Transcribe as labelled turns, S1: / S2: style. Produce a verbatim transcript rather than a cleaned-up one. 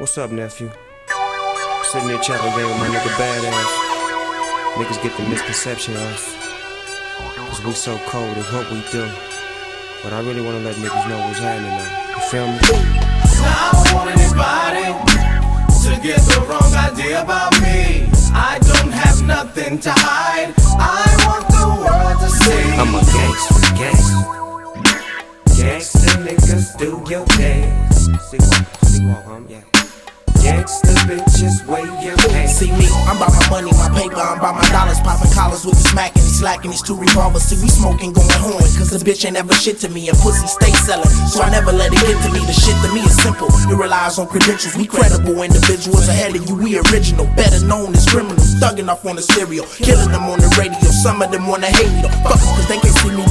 S1: What's up, nephew? Sitting there chopping game with my nigga Badass. Niggas get the misconception of us, cause we so cold at what we do. But I really wanna let niggas know what's happening now. You feel me?
S2: I don't want anybody to get the wrong idea about me. I don't have nothing to hide. I want the world to see.
S1: I'm a gangster, gangster. Gangster niggas do your dance. See walk, see walk, um, yeah. Gangsta bitches, wave your hands.
S3: See me, I'm about my money, my paper, I'm about my dollars. Popping collars with the smack and he slacking these two revolvers. See we smoking, going horn, cause the bitch ain't never shit to me. And pussy stay selling, so I never let it get to me. The shit to me is simple, it relies on credentials. We credible individuals ahead of you, we original. Better known as criminals, thugging off on the stereo, killing them on the radio. Some of them wanna hate me though, fuck 'em, cause they can't see me